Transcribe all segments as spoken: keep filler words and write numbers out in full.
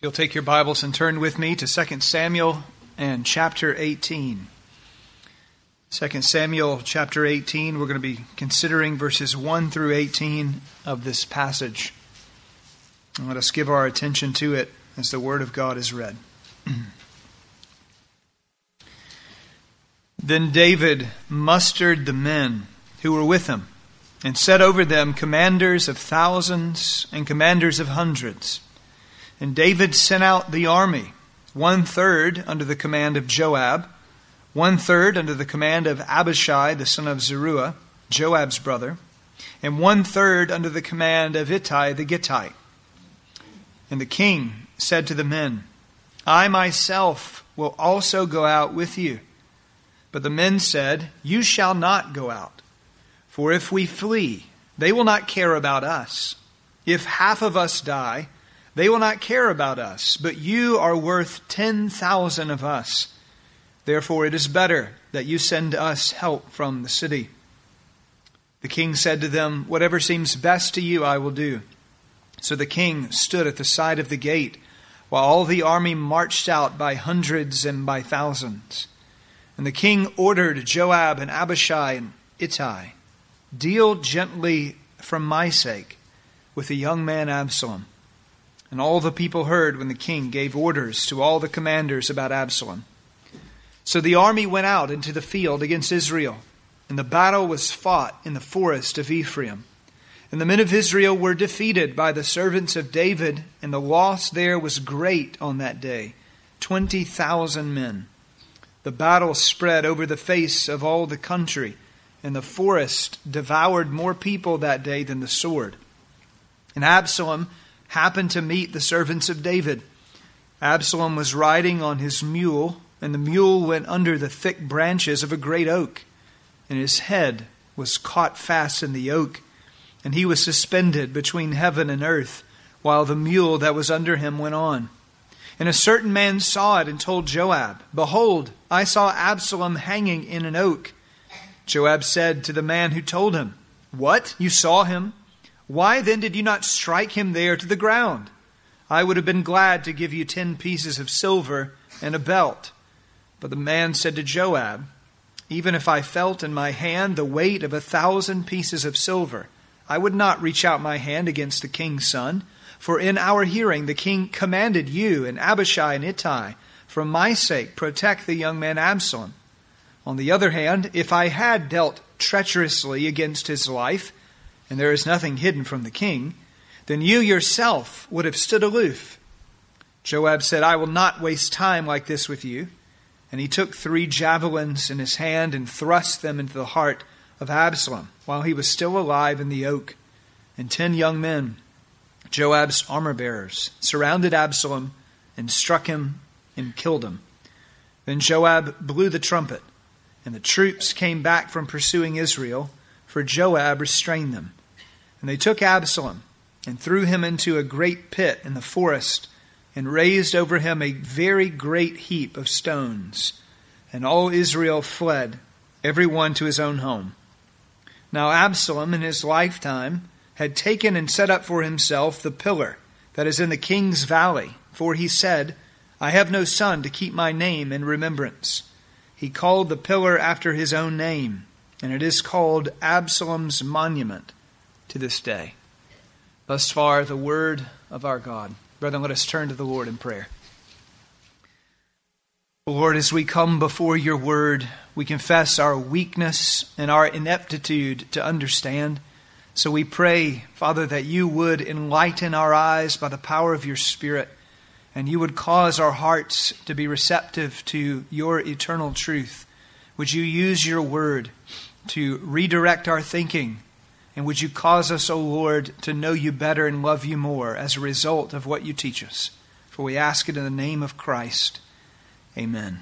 You'll take your Bibles and turn with me to Second Samuel and chapter eighteen. Second Samuel chapter eighteen, we're going to be considering verses one through eighteen of this passage. And let us give our attention to it as the Word of God is read. Then David mustered the men who were with him, and set over them commanders of thousands and commanders of hundreds. And David sent out the army, one-third under the command of Joab, one-third under the command of Abishai, the son of Zeruiah, Joab's brother, and one-third under the command of Ittai the Gittite. And the king said to the men, I myself will also go out with you. But the men said, You shall not go out. For if we flee, they will not care about us. If half of us die, they will not care about us, but you are worth ten thousand of us. Therefore it is better that you send us help from the city. The king said to them, Whatever seems best to you I will do. So the king stood at the side of the gate, while all the army marched out by hundreds and by thousands. And the king ordered Joab and Abishai and Ittai, Deal gently from my sake with the young man Absalom. And all the people heard when the king gave orders to all the commanders about Absalom. So the army went out into the field against Israel, and the battle was fought in the forest of Ephraim. And the men of Israel were defeated by the servants of David, and the loss there was great on that day, twenty thousand men. The battle spread over the face of all the country, and the forest devoured more people that day than the sword. And Absalom happened to meet the servants of David. Absalom was riding on his mule, and the mule went under the thick branches of a great oak, and his head was caught fast in the oak, and he was suspended between heaven and earth, while the mule that was under him went on. And a certain man saw it and told Joab, Behold, I saw Absalom hanging in an oak. Joab said to the man who told him, What? You saw him? Why then did you not strike him there to the ground? I would have been glad to give you ten pieces of silver and a belt. But the man said to Joab, Even if I felt in my hand the weight of a thousand pieces of silver, I would not reach out my hand against the king's son. For in our hearing the king commanded you and Abishai and Ittai, for my sake protect the young man Absalom. On the other hand, if I had dealt treacherously against his life, and there is nothing hidden from the king, then you yourself would have stood aloof. Joab said, I will not waste time like this with you. And he took three javelins in his hand and thrust them into the heart of Absalom while he was still alive in the oak. And ten young men, Joab's armor-bearers, surrounded Absalom and struck him and killed him. Then Joab blew the trumpet, and the troops came back from pursuing Israel, for Joab restrained them. And they took Absalom and threw him into a great pit in the forest, and raised over him a very great heap of stones. And all Israel fled, every one to his own home. Now Absalom in his lifetime had taken and set up for himself the pillar that is in the king's valley, for he said, I have no son to keep my name in remembrance. He called the pillar after his own name, and it is called Absalom's monument to this day. Thus far, the word of our God. Brethren, let us turn to the Lord in prayer. Lord, as we come before your word, we confess our weakness and our ineptitude to understand. So we pray, Father, that you would enlighten our eyes by the power of your Spirit, and you would cause our hearts to be receptive to your eternal truth. Would you use your word to redirect our thinking? And would you cause us, O Lord, to know you better and love you more as a result of what you teach us? For we ask it in the name of Christ. Amen.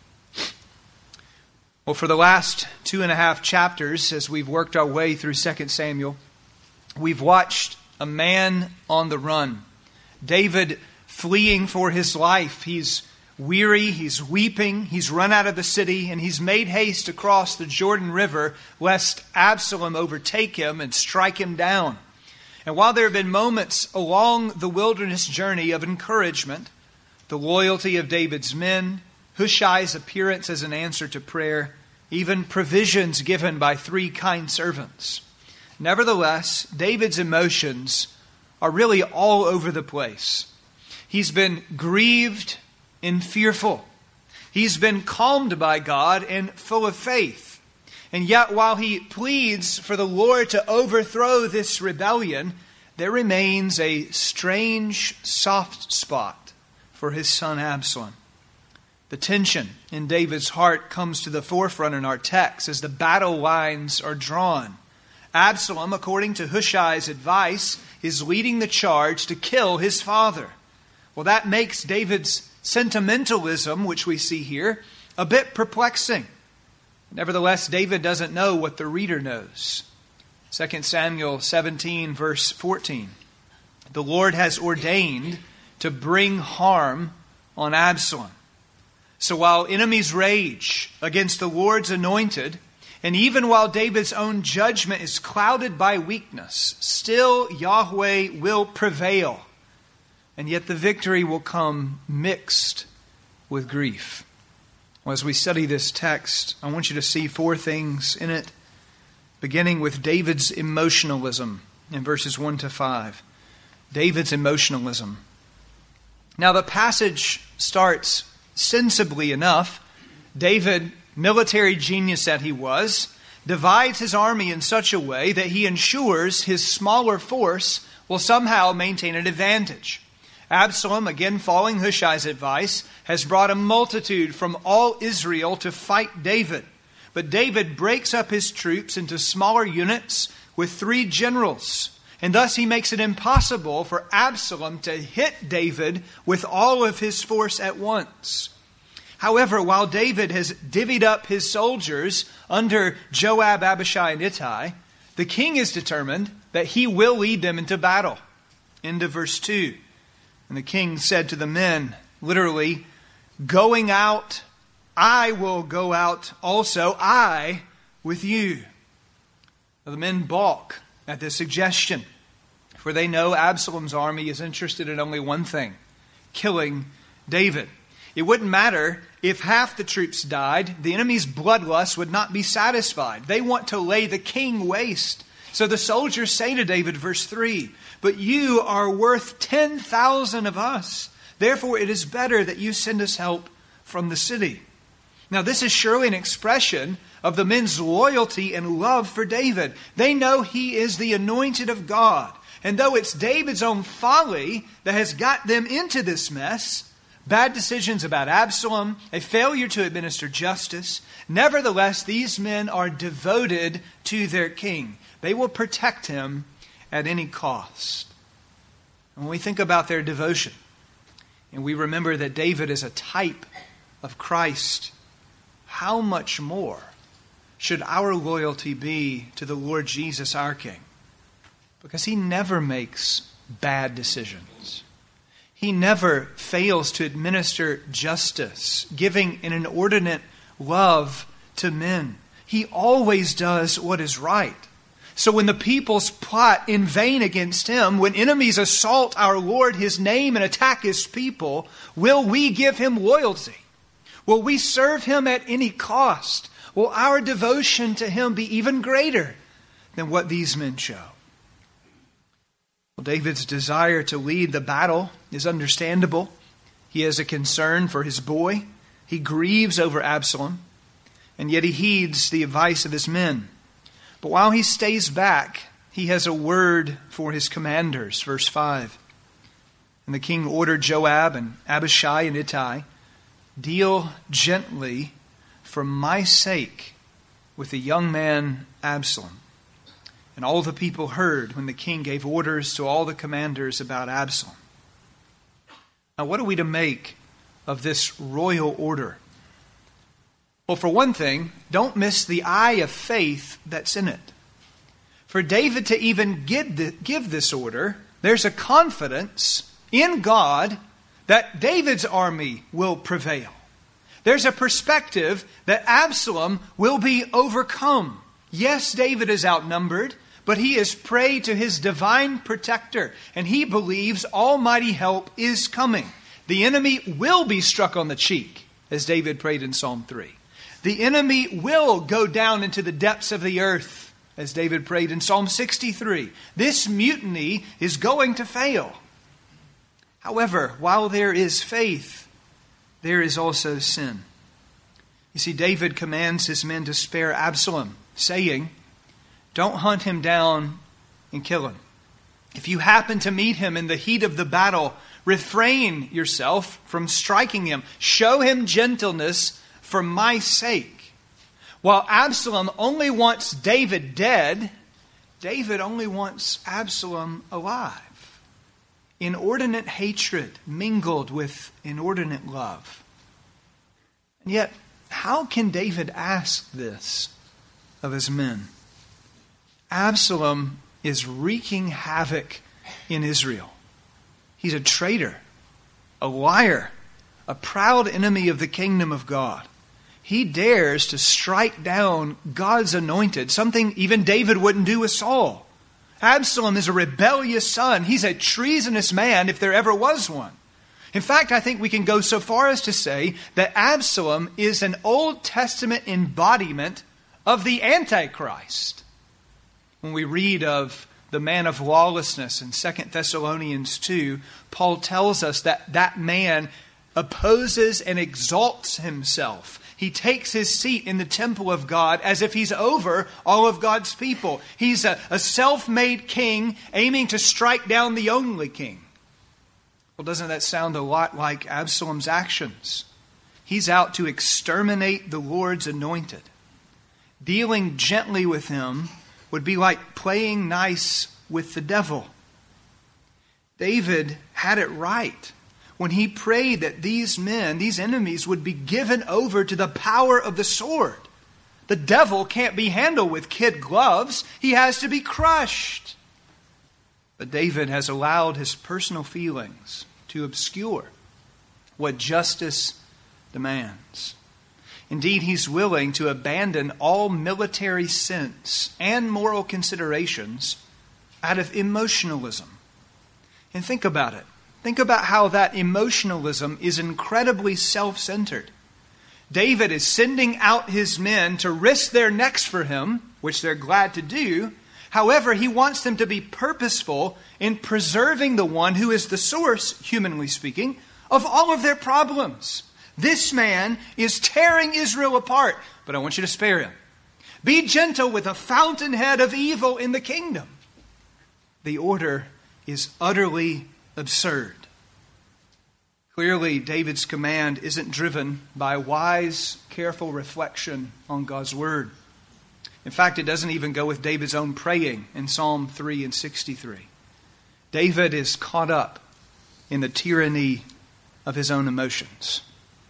Well, for the last two and a half chapters, as we've worked our way through Second Samuel, we've watched a man on the run. David fleeing for his life. He's weary, he's weeping, he's run out of the city, and he's made haste across the Jordan River lest Absalom overtake him and strike him down. And while there have been moments along the wilderness journey of encouragement, the loyalty of David's men, Hushai's appearance as an answer to prayer, even provisions given by three kind servants, nevertheless, David's emotions are really all over the place. He's been grieved and fearful. He's been calmed by God and full of faith. And yet, while he pleads for the Lord to overthrow this rebellion, there remains a strange soft spot for his son Absalom. The tension in David's heart comes to the forefront in our text as the battle lines are drawn. Absalom, according to Hushai's advice, is leading the charge to kill his father. Well, that makes David's sentimentalism, which we see here, a bit perplexing. Nevertheless, David doesn't know what the reader knows. Second Samuel seventeen, verse fourteen. The Lord has ordained to bring harm on Absalom. So while enemies rage against the Lord's anointed, and even while David's own judgment is clouded by weakness, still Yahweh will prevail. And yet the victory will come mixed with grief. Well, as we study this text, I want you to see four things in it, beginning with David's emotionalism in verses one to five. David's emotionalism. Now the passage starts sensibly enough. David, military genius that he was, divides his army in such a way that he ensures his smaller force will somehow maintain an advantage. Absalom, again following Hushai's advice, has brought a multitude from all Israel to fight David. But David breaks up his troops into smaller units with three generals. And thus he makes it impossible for Absalom to hit David with all of his force at once. However, while David has divvied up his soldiers under Joab, Abishai, and Ittai, the king is determined that he will lead them into battle. End of verse two. And the king said to the men, literally, going out, I will go out also, I with you. Now, the men balk at this suggestion, for they know Absalom's army is interested in only one thing, killing David. It wouldn't matter if half the troops died, the enemy's bloodlust would not be satisfied. They want to lay the king waste. So the soldiers say to David, verse three, but you are worth ten thousand of us. Therefore it is better that you send us help from the city. Now this is surely an expression of the men's loyalty and love for David. They know he is the anointed of God. And though it's David's own folly that has got them into this mess, bad decisions about Absalom, a failure to administer justice, nevertheless these men are devoted to their king. They will protect him at any cost. And when we think about their devotion, and we remember that David is a type of Christ, how much more should our loyalty be to the Lord Jesus, our King? Because he never makes bad decisions. He never fails to administer justice, giving an inordinate love to men. He always does what is right. So when the peoples plot in vain against him, when enemies assault our Lord, his name, and attack his people, will we give him loyalty? Will we serve him at any cost? Will our devotion to him be even greater than what these men show? Well, David's desire to lead the battle is understandable. He has a concern for his boy. He grieves over Absalom, and yet he heeds the advice of his men. But while he stays back, he has a word for his commanders. Verse five. And the king ordered Joab and Abishai and Ittai, deal gently for my sake with the young man Absalom. And all the people heard when the king gave orders to all the commanders about Absalom. Now, what are we to make of this royal order? Well, for one thing, don't miss the eye of faith that's in it. For David to even give this order, there's a confidence in God that David's army will prevail. There's a perspective that Absalom will be overcome. Yes, David is outnumbered, but he has prayed to his divine protector, and he believes almighty help is coming. The enemy will be struck on the cheek, as David prayed in Psalm three. The enemy will go down into the depths of the earth, as David prayed in Psalm sixty-three. This mutiny is going to fail. However, while there is faith, there is also sin. You see, David commands his men to spare Absalom, saying, "Don't hunt him down and kill him. If you happen to meet him in the heat of the battle, refrain yourself from striking him. Show him gentleness for my sake." While Absalom only wants David dead, David only wants Absalom alive. Inordinate hatred mingled with inordinate love. And yet, how can David ask this of his men? Absalom is wreaking havoc in Israel. He's a traitor, a liar, a proud enemy of the kingdom of God. He dares to strike down God's anointed, something even David wouldn't do with Saul. Absalom is a rebellious son. He's a treasonous man if there ever was one. In fact, I think we can go so far as to say that Absalom is an Old Testament embodiment of the Antichrist. When we read of the man of lawlessness in Second Thessalonians two, Paul tells us that that man opposes and exalts himself. He takes his seat in the temple of God as if he's over all of God's people. He's a, a self-made king aiming to strike down the only king. Well, doesn't that sound a lot like Absalom's actions? He's out to exterminate the Lord's anointed. Dealing gently with him would be like playing nice with the devil. David had it right when he prayed that these men, these enemies, would be given over to the power of the sword. The devil can't be handled with kid gloves. He has to be crushed. But David has allowed his personal feelings to obscure what justice demands. Indeed, he's willing to abandon all military sense and moral considerations out of emotionalism. And think about it. Think about how that emotionalism is incredibly self-centered. David is sending out his men to risk their necks for him, which they're glad to do. However, he wants them to be purposeful in preserving the one who is the source, humanly speaking, of all of their problems. This man is tearing Israel apart, but I want you to spare him. Be gentle with a fountainhead of evil in the kingdom. The order is utterly absurd. Clearly, David's command isn't driven by wise, careful reflection on God's word. In fact, it doesn't even go with David's own praying in Psalm three and sixty-three. David is caught up in the tyranny of his own emotions.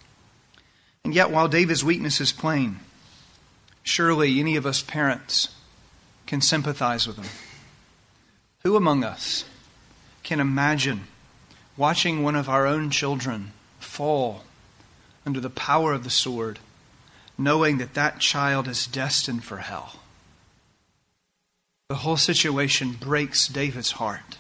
And yet, while David's weakness is plain, surely any of us parents can sympathize with him. Who among us can imagine watching one of our own children fall under the power of the sword, knowing that that child is destined for hell? The whole situation breaks David's heart.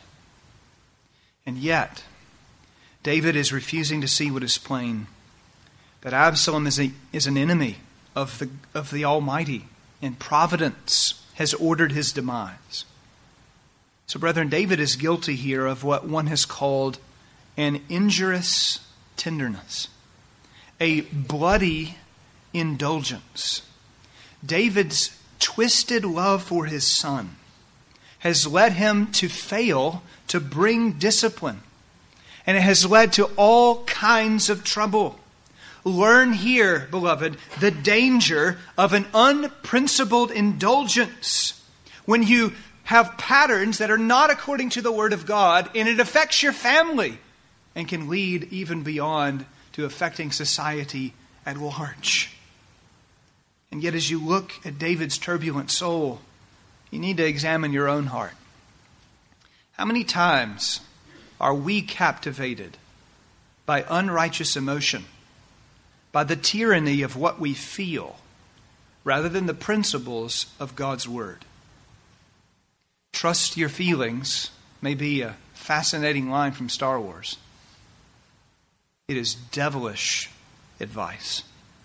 And yet, David is refusing to see what is plain, that Absalom is, a, is an enemy of the, of the Almighty, and providence has ordered his demise. So, brethren, David is guilty here of what one has called an injurious tenderness, a bloody indulgence. David's twisted love for his son has led him to fail to bring discipline, and it has led to all kinds of trouble. Learn here, beloved, the danger of an unprincipled indulgence when you have patterns that are not according to the Word of God, and it affects your family and can lead even beyond to affecting society at large. And yet, as you look at David's turbulent soul, you need to examine your own heart. How many times are we captivated by unrighteous emotion, by the tyranny of what we feel, rather than the principles of God's Word? Trust your feelings may be a fascinating line from Star Wars. It is devilish advice.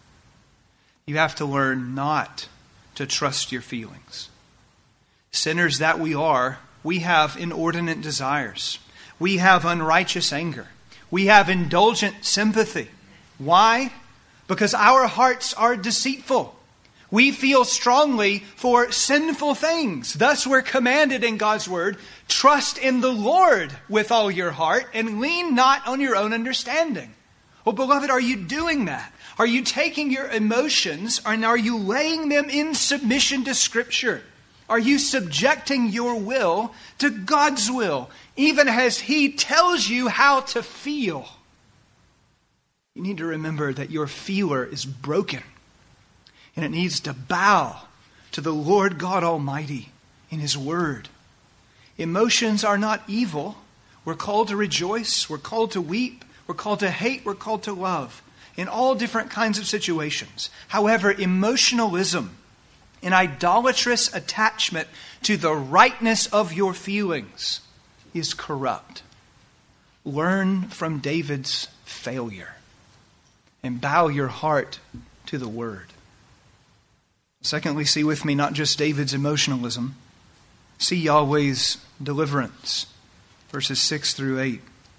You have to learn not to trust your feelings. Sinners that we are, we have inordinate desires. We have unrighteous anger. We have indulgent sympathy. Why? Because our hearts are deceitful. We feel strongly for sinful things. Thus we're commanded in God's word, trust in the Lord with all your heart and lean not on your own understanding. Well, beloved, are you doing that? Are you taking your emotions and are you laying them in submission to Scripture? Are you subjecting your will to God's will, even as He tells you how to feel? You need to remember that your feeler is broken, and it needs to bow to the Lord God Almighty in His Word. Emotions are not evil. We're called to rejoice. We're called to weep. We're called to hate. We're called to love in all different kinds of situations. However, emotionalism, an idolatrous attachment to the rightness of your feelings, is corrupt. Learn from David's failure and bow your heart to the Word. Secondly, see with me not just David's emotionalism, see Yahweh's deliverance, verses six through eight.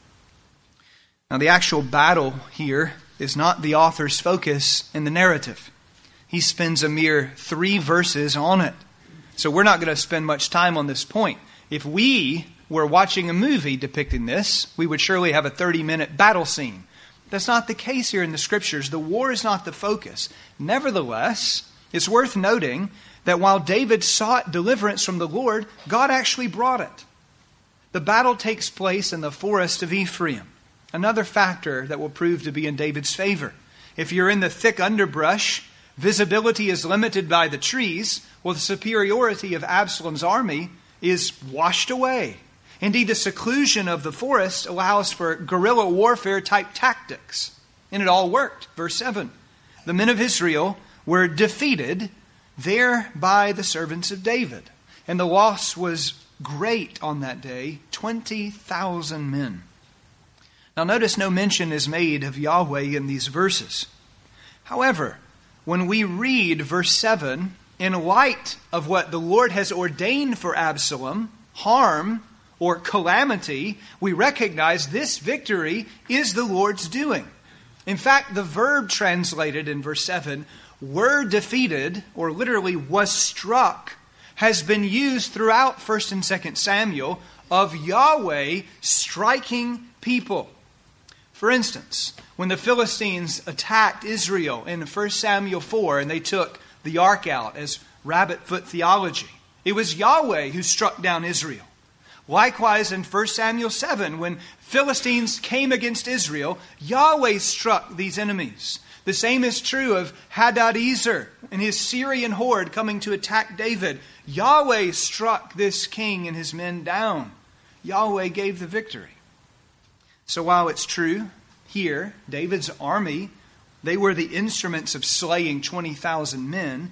Now, the actual battle here is not the author's focus in the narrative. He spends a mere three verses on it. So we're not going to spend much time on this point. If we were watching a movie depicting this, we would surely have a thirty-minute battle scene. That's not the case here in the Scriptures. The war is not the focus. Nevertheless, it's worth noting that while David sought deliverance from the Lord, God actually brought it. The battle takes place in the forest of Ephraim, another factor that will prove to be in David's favor. If you're in the thick underbrush, visibility is limited by the trees, well, the superiority of Absalom's army is washed away. Indeed, the seclusion of the forest allows for guerrilla warfare type tactics. And it all worked. Verse seven. The men of Israel were defeated there by the servants of David. And the loss was great on that day, twenty thousand men. Now notice no mention is made of Yahweh in these verses. However, when we read verse seven, in light of what the Lord has ordained for Absalom, harm or calamity, we recognize this victory is the Lord's doing. In fact, the verb translated in verse seven, were defeated, or literally was struck, has been used throughout First and Second Samuel of Yahweh striking people. For instance, when the Philistines attacked Israel in First Samuel four and they took the ark out as rabbit foot theology, it was Yahweh who struck down Israel. Likewise in First Samuel seven, when Philistines came against Israel, Yahweh struck these enemies. The same is true of Hadadezer and his Syrian horde coming to attack David. Yahweh struck this king and his men down. Yahweh gave the victory. So while it's true, here, David's army, they were the instruments of slaying twenty thousand men,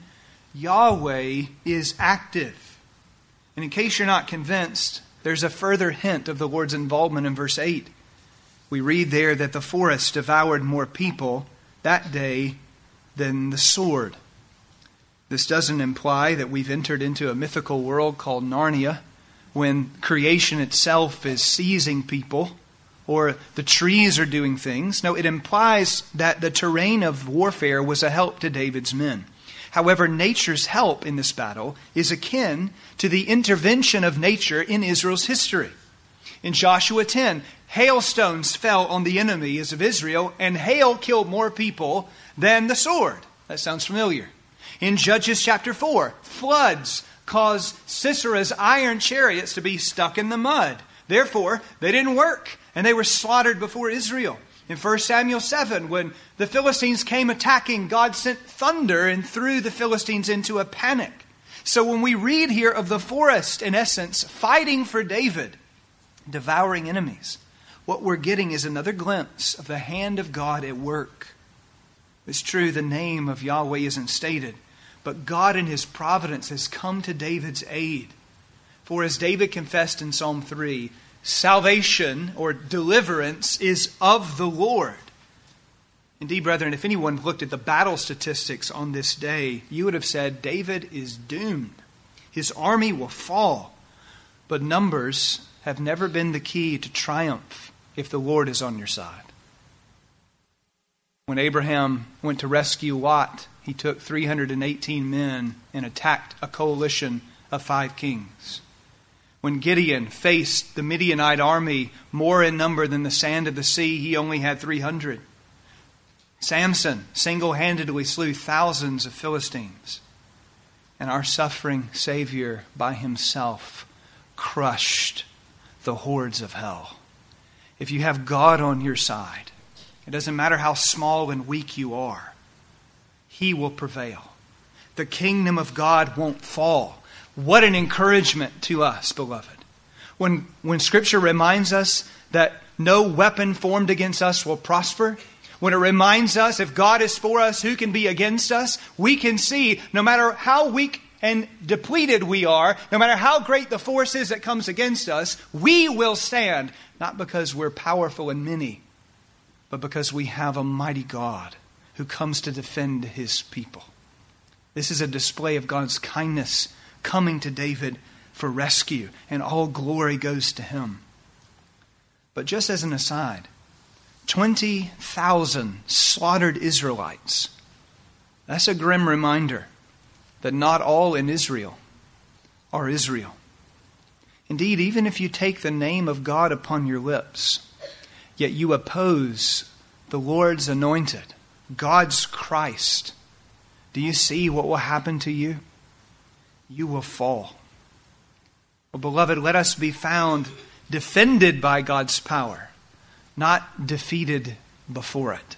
Yahweh is active. And in case you're not convinced, there's a further hint of the Lord's involvement in verse eight. We read there that the forest devoured more people that day than the sword. This doesn't imply that we've entered into a mythical world called Narnia, when creation itself is seizing people, or the trees are doing things. No, it implies that the terrain of warfare was a help to David's men. However, nature's help in this battle is akin to the intervention of nature in Israel's history. In Joshua ten, hailstones fell on the enemies of Israel, and hail killed more people than the sword. That sounds familiar. In Judges chapter four, floods caused Sisera's iron chariots to be stuck in the mud. Therefore, they didn't work, and they were slaughtered before Israel. In First Samuel seven, when the Philistines came attacking, God sent thunder and threw the Philistines into a panic. So when we read here of the forest, in essence, fighting for David, devouring enemies, what we're getting is another glimpse of the hand of God at work. It's true, the name of Yahweh isn't stated, but God in His providence has come to David's aid. For as David confessed in Psalm three, salvation or deliverance is of the Lord. Indeed, brethren, if anyone looked at the battle statistics on this day, you would have said, David is doomed. His army will fall. But numbers have never been the key to triumph if the Lord is on your side. When Abraham went to rescue Lot, he took three hundred eighteen men and attacked a coalition of five kings. When Gideon faced the Midianite army, more in number than the sand of the sea, he only had three hundred. Samson single-handedly slew thousands of Philistines. And our suffering Savior by himself crushed the hordes of hell. If you have God on your side, it doesn't matter how small and weak you are, He will prevail. The kingdom of God won't fall. What an encouragement to us, beloved. When, when Scripture reminds us that no weapon formed against us will prosper, when it reminds us if God is for us, who can be against us, we can see no matter how weak and depleted we are, no matter how great the force is that comes against us, we will stand, not because we're powerful and many, but because we have a mighty God who comes to defend His people. This is a display of God's kindness coming to David for rescue, and all glory goes to Him. But just as an aside, twenty thousand slaughtered Israelites. That's a grim reminder that not all in Israel are Israel. Indeed, even if you take the name of God upon your lips, yet you oppose the Lord's anointed, God's Christ, do you see what will happen to you? You will fall. Well, beloved, let us be found defended by God's power, not defeated before it.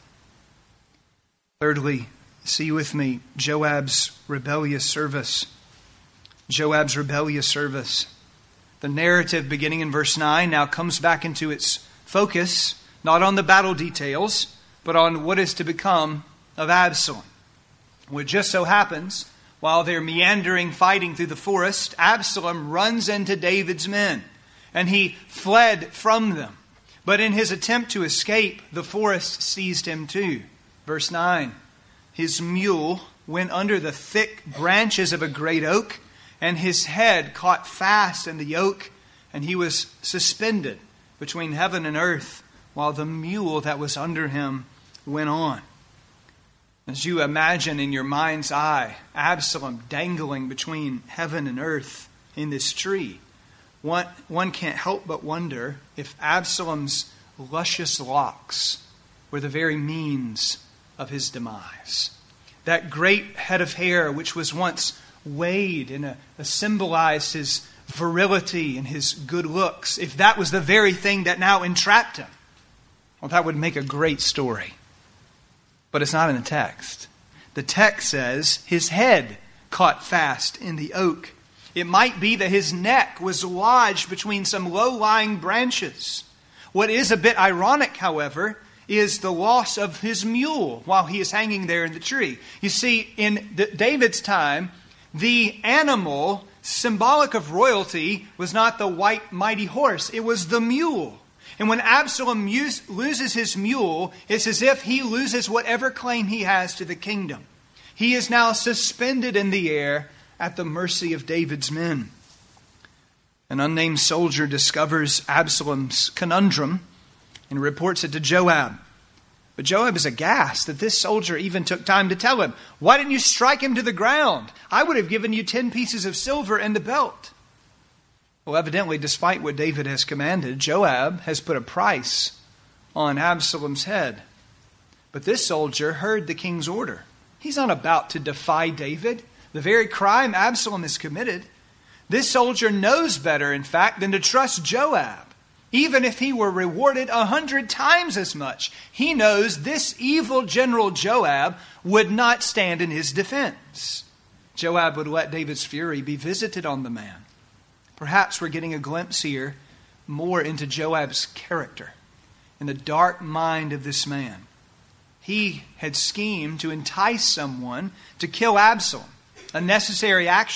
Thirdly, see with me Joab's rebellious service. Joab's rebellious service. The narrative beginning in verse nine now comes back into its focus, not on the battle details, but on what is to become of Absalom. What just so happens, while they're meandering, fighting through the forest, Absalom runs into David's men, and he fled from them. But in his attempt to escape, the forest seized him too. Verse nine, his mule went under the thick branches of a great oak, and his head caught fast in the oak, and he was suspended between heaven and earth, while the mule that was under him went on. As you imagine in your mind's eye Absalom dangling between heaven and earth in this tree, one, one can't help but wonder if Absalom's luscious locks were the very means of his demise. That great head of hair which was once weighed and a, a symbolized his virility and his good looks, if that was the very thing that now entrapped him, well, that would make a great story. But it's not in the text. The text says his head caught fast in the oak. It might be that his neck was lodged between some low-lying branches. What is a bit ironic, however, is the loss of his mule while he is hanging there in the tree. You see, in David's time, the animal symbolic of royalty was not the white mighty horse. It was the mule. And when Absalom use, loses his mule, it's as if he loses whatever claim he has to the kingdom. He is now suspended in the air at the mercy of David's men. An unnamed soldier discovers Absalom's conundrum and reports it to Joab. But Joab is aghast that this soldier even took time to tell him, "Why didn't you strike him to the ground? I would have given you ten pieces of silver and a belt." Well, evidently, despite what David has commanded, Joab has put a price on Absalom's head. But this soldier heard the king's order. He's not about to defy David, the very crime Absalom has committed. This soldier knows better, in fact, than to trust Joab. Even if he were rewarded a hundred times as much, he knows this evil general Joab would not stand in his defense. Joab would let David's fury be visited on the man. Perhaps we're getting a glimpse here more into Joab's character and the dark mind of this man. He had schemed to entice someone to kill Absalom, a necessary action.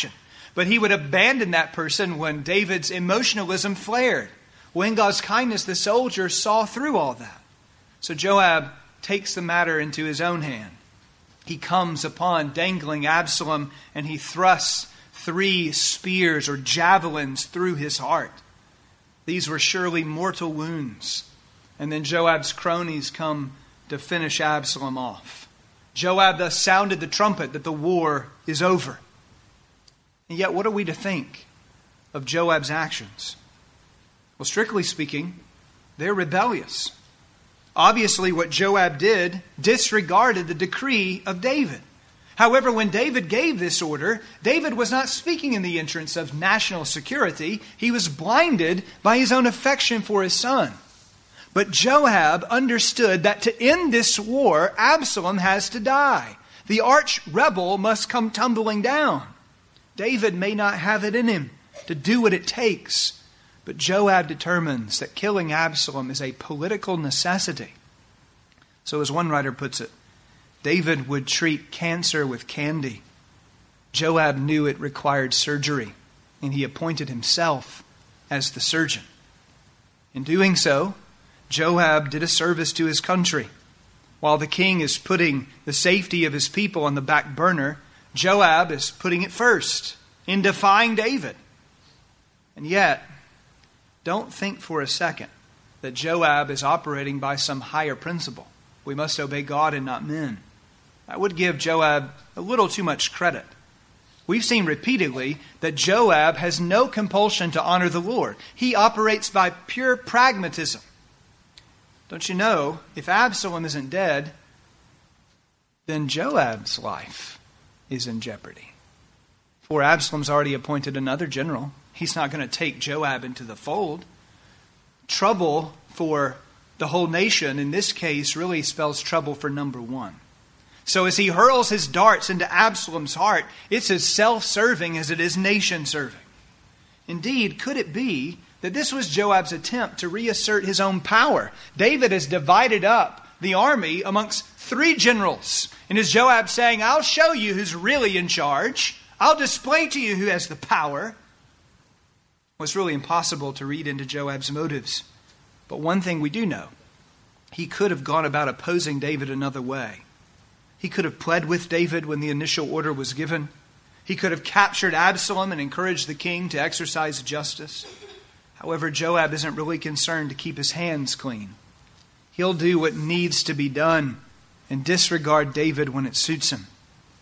But he would abandon that person when David's emotionalism flared. Well, in God's kindness, the soldier saw through all that. So Joab takes the matter into his own hand. He comes upon dangling Absalom and he thrusts three spears or javelins through his heart. These were surely mortal wounds. And then Joab's cronies come to finish Absalom off. Joab thus sounded the trumpet that the war is over. And yet, what are we to think of Joab's actions? Well, strictly speaking, they're rebellious. Obviously, what Joab did disregarded the decree of David. However, when David gave this order, David was not speaking in the interest of national security. He was blinded by his own affection for his son. But Joab understood that to end this war, Absalom has to die. The arch rebel must come tumbling down. David may not have it in him to do what it takes, but Joab determines that killing Absalom is a political necessity. So as one writer puts it, David would treat cancer with candy. Joab knew it required surgery, and he appointed himself as the surgeon. In doing so, Joab did a service to his country. While the king is putting the safety of his people on the back burner, Joab is putting it first in defying David. And yet, don't think for a second that Joab is operating by some higher principle. We must obey God and not men. I would give Joab a little too much credit. We've seen repeatedly that Joab has no compulsion to honor the Lord. He operates by pure pragmatism. Don't you know, if Absalom isn't dead, then Joab's life is in jeopardy. For Absalom's already appointed another general. He's not going to take Joab into the fold. Trouble for the whole nation, in this case, really spells trouble for number one. So as he hurls his darts into Absalom's heart, it's as self-serving as it is nation-serving. Indeed, could it be that this was Joab's attempt to reassert his own power? David has divided up the army amongst three generals. And is Joab saying, I'll show you who's really in charge. I'll display to you who has the power. Well, it's really impossible to read into Joab's motives. But one thing we do know, he could have gone about opposing David another way. He could have pled with David when the initial order was given. He could have captured Absalom and encouraged the king to exercise justice. However, Joab isn't really concerned to keep his hands clean. He'll do what needs to be done and disregard David when it suits him.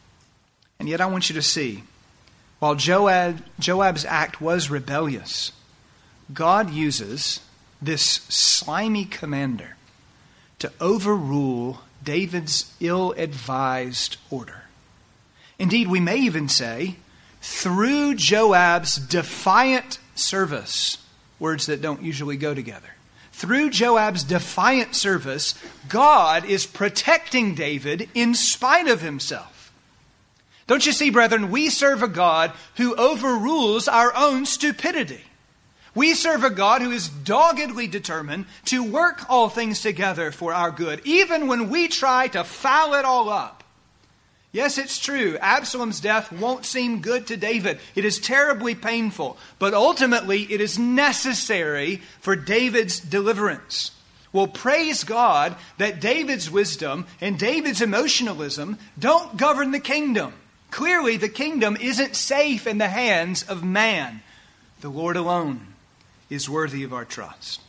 And yet I want you to see, while Joab, Joab's act was rebellious, God uses this slimy commander to overrule David's ill-advised order. Indeed, we may even say, through Joab's defiant service, words that don't usually go together. Through Joab's defiant service, God is protecting David in spite of himself. Don't you see, brethren, we serve a God who overrules our own stupidity. We serve a God who is doggedly determined to work all things together for our good, even when we try to foul it all up. Yes, it's true. Absalom's death won't seem good to David. It is terribly painful, but ultimately it is necessary for David's deliverance. Well, praise God that David's wisdom and David's emotionalism don't govern the kingdom. Clearly, the kingdom isn't safe in the hands of man. The Lord alone is worthy of our trust.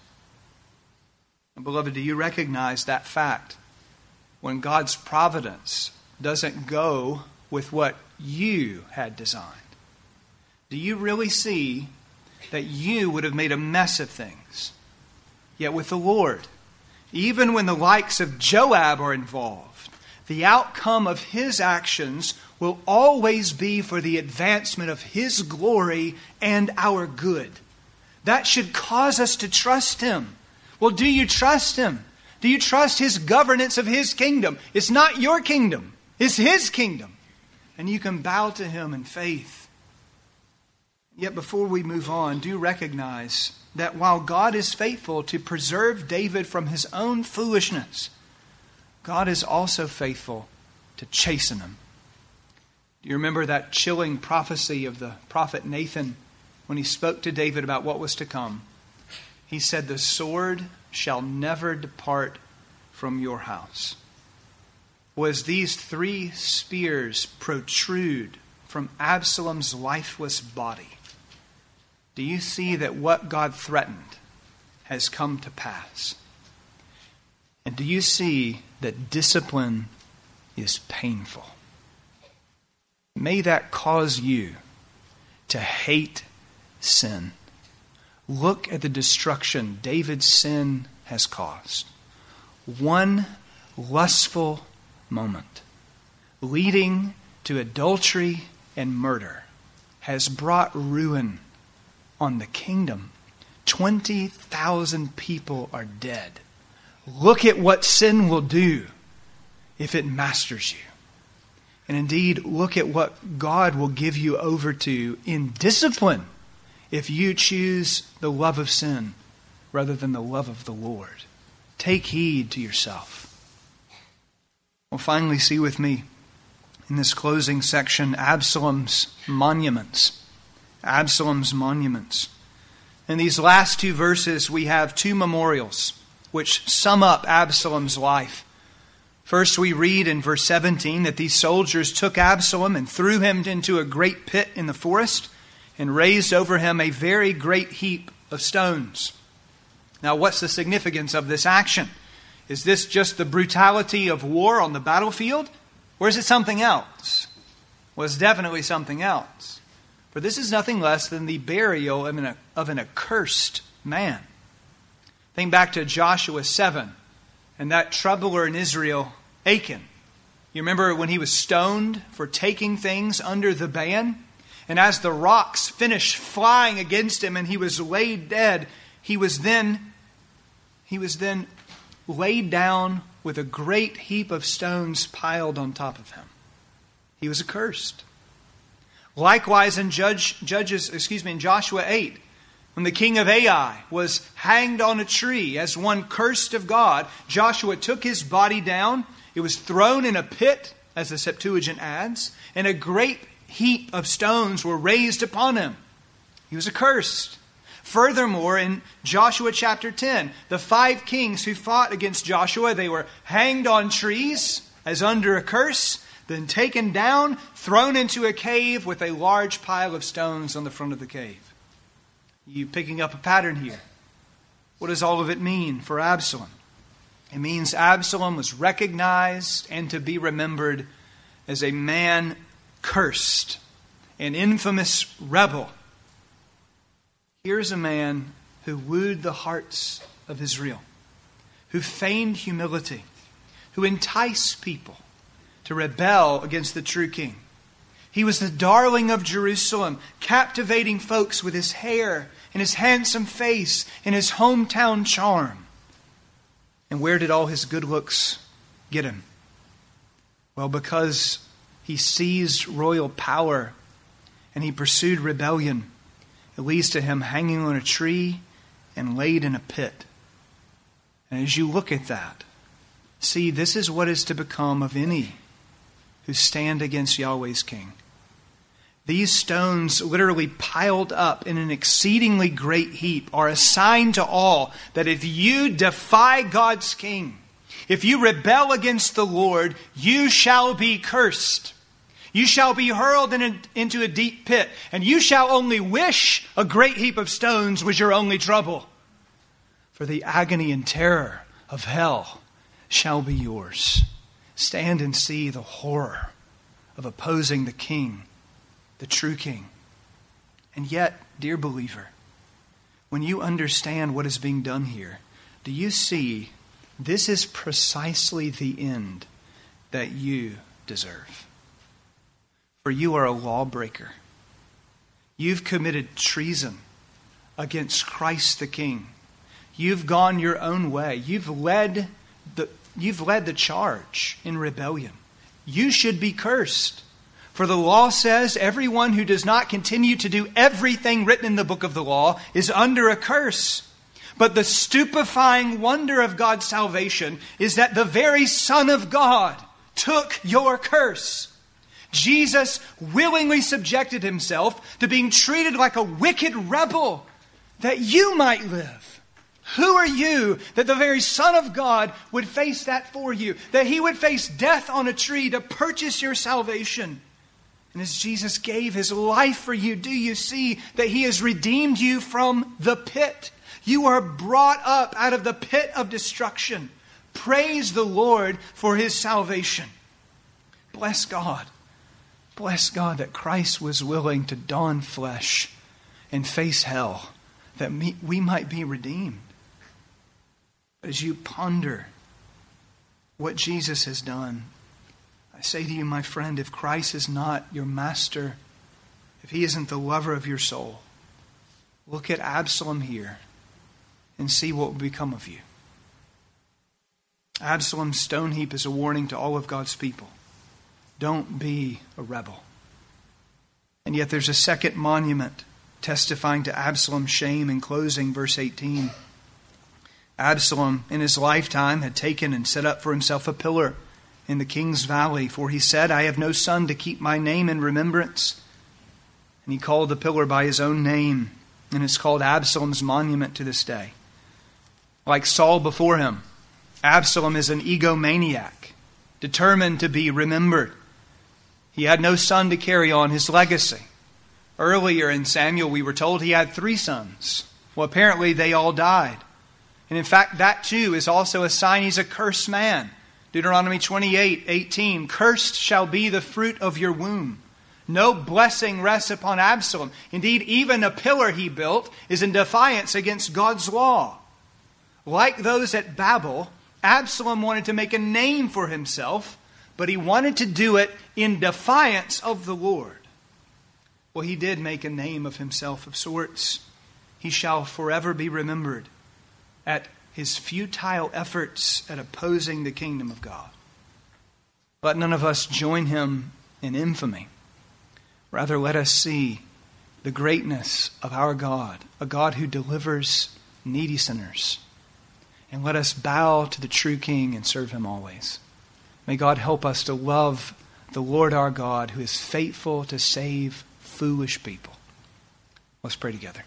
And beloved, do you recognize that fact? When God's providence doesn't go with what you had designed, do you really see that you would have made a mess of things? Yet with the Lord, even when the likes of Joab are involved, the outcome of his actions will always be for the advancement of his glory and our good. That should cause us to trust him. Well, do you trust him? Do you trust his governance of his kingdom? It's not your kingdom. It's his kingdom. And you can bow to him in faith. Yet before we move on, do recognize that while God is faithful to preserve David from his own foolishness, God is also faithful to chasten him. Do you remember that chilling prophecy of the prophet Nathan when he spoke to David about what was to come? He said, "The sword shall never depart from your house." Well, as these three spears protrude from Absalom's lifeless body, do you see that what God threatened has come to pass? And do you see that discipline is painful? May that cause you to hate sin. Look at the destruction David's sin has caused. One lustful moment, leading to adultery and murder, has brought ruin on the kingdom. twenty thousand people are dead. Look at what sin will do if it masters you. And indeed, look at what God will give you over to in discipline if you choose the love of sin rather than the love of the Lord. Take heed to yourself. Well, finally, see with me in this closing section Absalom's monuments. Absalom's monuments. In these last two verses, we have two memorials which sum up Absalom's life. First, we read in verse seventeen that these soldiers took Absalom and threw him into a great pit in the forest and raised over him a very great heap of stones. Now, what's the significance of this action? Is this just the brutality of war on the battlefield? Or is it something else? Well, it's definitely something else. For this is nothing less than the burial of an, of an accursed man. Think back to Joshua seven and that troubler in Israel, Achan. You remember when he was stoned for taking things under the ban? And as the rocks finished flying against him and he was laid dead, he was then, he was then laid down with a great heap of stones piled on top of him. He was accursed. Likewise in Judge, Judges, excuse me, in Joshua eight, when the king of Ai was hanged on a tree as one cursed of God, Joshua took his body down. It was thrown in a pit, as the Septuagint adds, and a great heap of stones were raised upon him. He was accursed. Furthermore, in Joshua chapter ten, the five kings who fought against Joshua, they were hanged on trees as under a curse, then taken down, thrown into a cave with a large pile of stones on the front of the cave. You picking up a pattern here? What does all of it mean for Absalom? It means Absalom was recognized and to be remembered as a man cursed, an infamous rebel. Here's a man who wooed the hearts of Israel, who feigned humility, who enticed people to rebel against the true king. He was the darling of Jerusalem, captivating folks with his hair and his handsome face and his hometown charm. And where did all his good looks get him? Well, because he seized royal power and he pursued rebellion, it leads to him hanging on a tree and laid in a pit. And as you look at that, see, this is what is to become of any who stand against Yahweh's king. These stones, literally piled up in an exceedingly great heap, are a sign to all that if you defy God's king, if you rebel against the Lord, you shall be cursed. You shall be hurled in a, into a deep pit, and you shall only wish a great heap of stones was your only trouble. For the agony and terror of hell shall be yours. Stand and see the horror of opposing the king, the true king. And yet, dear believer, when you understand what is being done here, do you see this is precisely the end that you deserve? For you are a lawbreaker. You've committed treason against Christ the King. You've gone your own way. You've led the, you've led the charge in rebellion. You should be cursed. For the law says everyone who does not continue to do everything written in the book of the law is under a curse. But the stupefying wonder of God's salvation is that the very Son of God took your curse. Jesus willingly subjected himself to being treated like a wicked rebel that you might live. Who are you that the very Son of God would face that for you? That he would face death on a tree to purchase your salvation? And as Jesus gave his life for you, do you see that he has redeemed you from the pit? You are brought up out of the pit of destruction. Praise the Lord for his salvation. Bless God. Bless God that Christ was willing to don flesh and face hell, that we might be redeemed. As you ponder what Jesus has done, I say to you, my friend, if Christ is not your master, if he isn't the lover of your soul, look at Absalom here and see what will become of you. Absalom's stone heap is a warning to all of God's people. Don't be a rebel. And yet there's a second monument testifying to Absalom's shame in closing, verse eighteen. Absalom, in his lifetime, had taken and set up for himself a pillar in the king's valley, for he said, I have no son to keep my name in remembrance. And he called the pillar by his own name, and it's called Absalom's monument to this day. Like Saul before him, Absalom is an egomaniac, determined to be remembered. He had no son to carry on his legacy. Earlier in Samuel, we were told he had three sons. Well, apparently they all died. And in fact, that too is also a sign he's a cursed man. Deuteronomy twenty-eight eighteen, cursed shall be the fruit of your womb. No blessing rests upon Absalom. Indeed, even a pillar he built is in defiance against God's law. Like those at Babel, Absalom wanted to make a name for himself, but he wanted to do it in defiance of the Lord. Well, he did make a name of himself of sorts. He shall forever be remembered at his futile efforts at opposing the kingdom of God. Let none of us join him in infamy. Rather, let us see the greatness of our God, a God who delivers needy sinners. And let us bow to the true King and serve him always. May God help us to love the Lord our God, who is faithful to save foolish people. Let's pray together.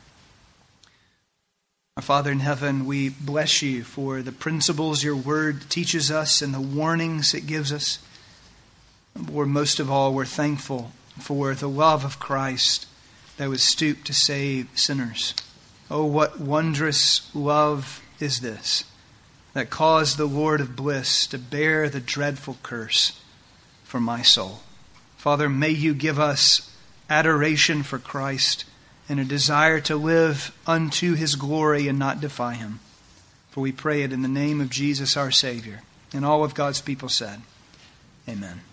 Our Father in heaven, we bless you for the principles your word teaches us and the warnings it gives us. Lord, most of all, we're thankful for the love of Christ that was stooped to save sinners. Oh, what wondrous love is this that caused the Lord of bliss to bear the dreadful curse for my soul. Father, may you give us adoration for Christ and a desire to live unto his glory and not defy him. For we pray it in the name of Jesus our Savior. And all of God's people said, Amen.